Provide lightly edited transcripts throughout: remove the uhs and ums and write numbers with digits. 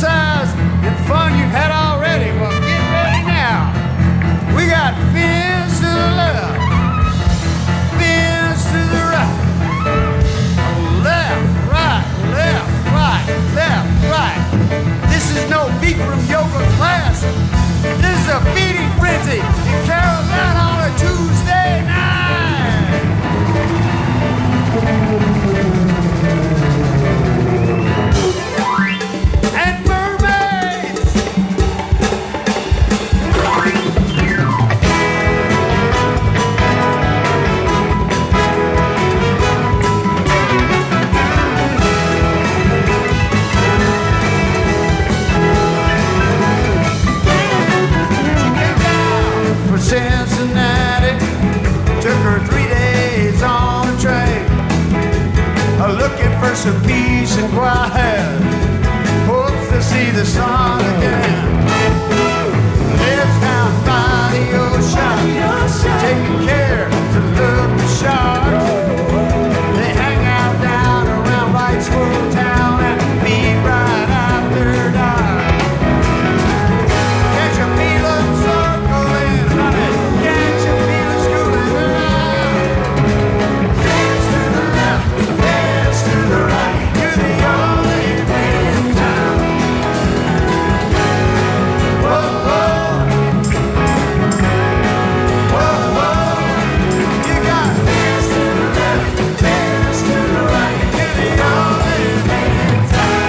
exercise and fun you've had already. Well, get ready now. We got fins to the left, fins to the right. Left, right, left, right, left, right. This is no beat from yoga class. This is a feeding frenzy in Carolina on a Tuesday night. And mermaids. Cincinnati, took her 3 days on a train, looking for some peace and quiet, hopes to see the sun again. Lives down by the ocean, taking care to look the sharks. They hang out down around Wrightsville town and meet right after dark. Can't you feel them circling, honey? Can't you feel it schooling around? Dance to the left, dance to the right. You're the only thing in town. Whoa, whoa. Whoa, whoa. You got dance to the left, dance to the right. You're the only thing in town.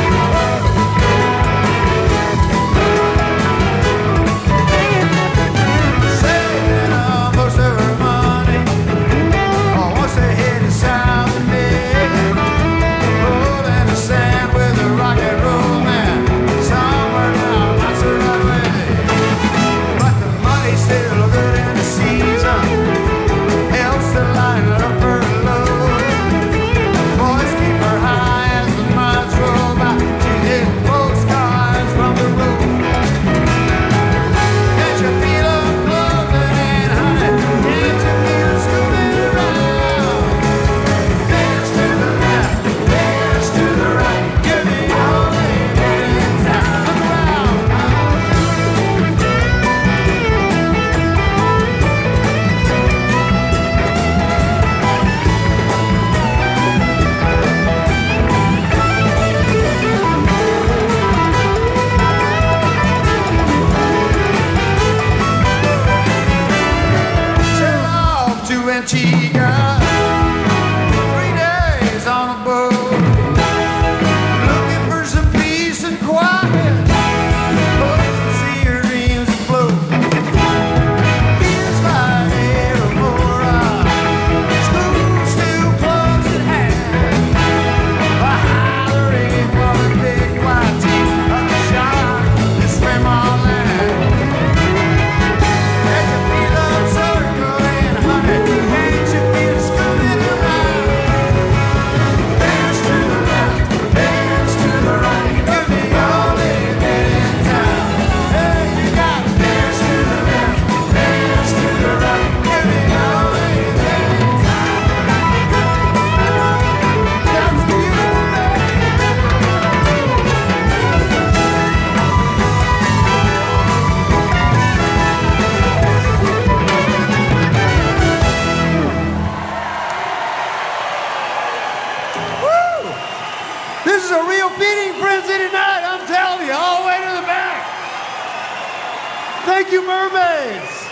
Saving up most of her money, once they headed south and big, rolling the sand with a rock and roll man, somewhere down Montserrat Way. But the money's still good in the season, helps to lighten up her load. Boys keep her high as the months roll by. She's hitting postcards from the road. Can't you feel them closing in, honey? Can't you feel it scooting around? Dance to the left, dance to the right. You're the only thing in town. Look around. Sail off to Antigua, 3 days on a boat, looking for some peace and quiet, hopes to see her dreams afloat. Feels like Aurora, school's still closed at hand. Hollering for the big white teeth of the shark that swim on land. Can't you feel them circling, honey? Can't you feel it scooting around? Dance to the left, dance to the right. You're the only thing in town. Hey, you got to dance to the left, dance to the right. You're the only thing in town. That's beautiful, baby. Woo! This is a real feeding frenzy tonight, I'm telling you, all the way to the back. Thank you, mermaids.